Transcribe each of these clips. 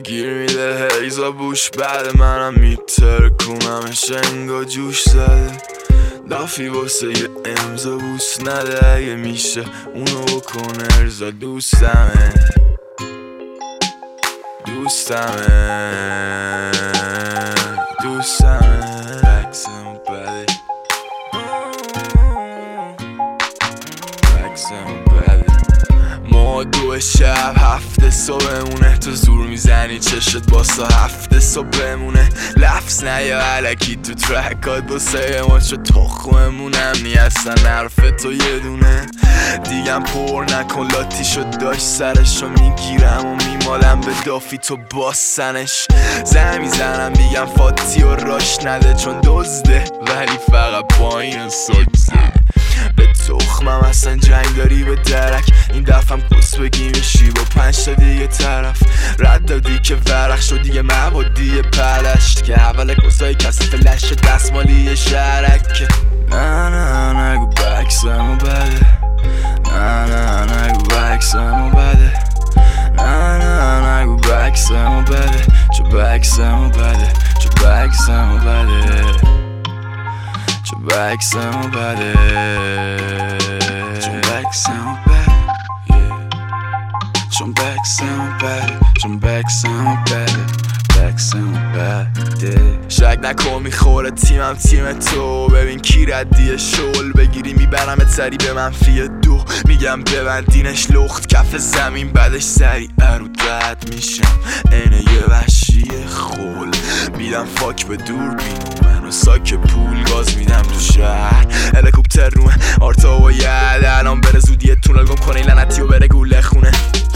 گیر میده هیزا بوش بعد منم میترکونمش انگا جوش زده لافی واسه یه امضا بوس نده اگه میشه اونو بکنه ارزا دوستمه بکسم بده ما 2 شب 7 صبحمونه تو زور میزنی چشت باسا 7 صبح بمونه لفظ نیا علکی تو ترکات باسه ما چه تخممونم نی اصلا حرف تو یه دونه دیگم پر نکن لاتی شد داشت سرشو میگیرم و میمالم به دافی تو باسنش زن میزنم میگم فاتی و راش نده چون دزده ولی فقط پایین سکسه به تخمم اصلا جنگ داری به درک این دفعم کس بگی میشی با 5 تا دیگه طرف رد دادی که ورق شد دیگه مبادی پلشت که اول کسای کسی فلش دستمالی شرک نه نگو بکسمو بده نه نگو بکسمو بده نه نگو بکسمو بده چو بکسمو بده چو بکسمو بده چو بکسمو بده چون بکسمو بده چون بکسمو بده چون بکسمو بده بکسمو بده شک نکن میخوره تیمم تیم تو ببین کی ردیه شل بگیری میبرم سری به منفی 2 میگم ببندینش لخت کف زمین بعدش سری ارود رد میشم اینه یه وحشی خول میدم فاک به دور بینو منو ساک پول گاز میدم تو شهر هلیکوپتر رومه آرتا و ید الان بره زودیه تونل گم کنه لعنتی و بره گوله خونه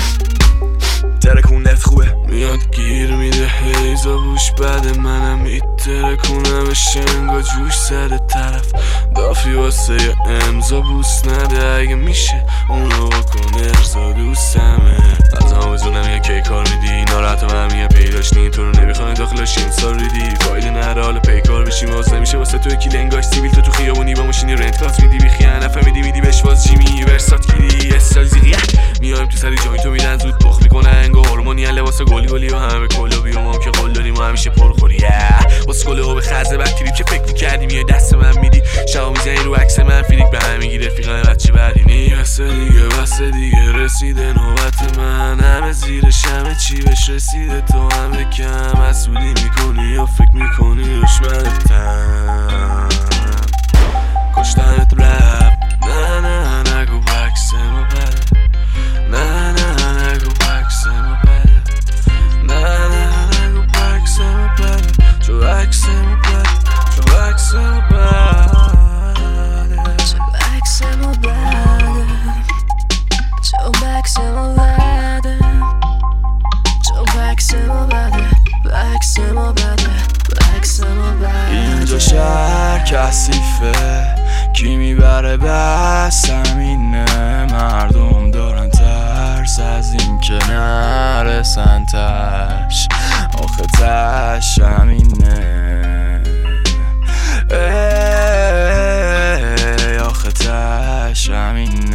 ترکونت خوبه میاد گیر میده هیزا بوش بعد منم میترکونمش انگا جوش سر طرف دافی واسه یه امضا بوس نده اگه میشه اونو بکن ارزا دوستمه از آموزونم یه کی کار میدی ناراحت من میگه پیداش نی تو رو نمیخوای داخلش امسال ریدی فایده نره حالا پیکار بشیم باز نمیشه واسه تو یکی لنگاش سیبیل تو خیابونی با ماشینی رنت کات میدی بی خیانه فهمیدی میدی بهش باز جیمی ورسات گیری استایل زیغیه میایم تو سری جوینتو میدن زود پخ میکنه انگا هورمونی لباس گلی و همه کلوبی و ما که قول داریم و همیشه پرخوری واسه گله و به خزه بکتیریم که فکر میکردی میای دست من میدی شبا میزنی رو عکس من فیلیک به هم میگی رفیقان بچه بدینی بس دیگه رسیده نوبت من همه زیرش همه چی بهش رسیده تو همه کم مسئولی میکنی و فکر میکنی دشمنتم کشتنت رپ نه نگو بکسمو بده نه نگو بکسمو بده نه نگو بکسمو بده چو بکسمو بده چو بکسمو بده چو بکسمو بده چو بکسمو بده چو بکسمو بده بکسمو بده بکسمو بده اینجا شهر کثیفه کی میبره بس همینه مردم دارن ترس از این که نرسن تش آخه تش همینه آخه تش همینه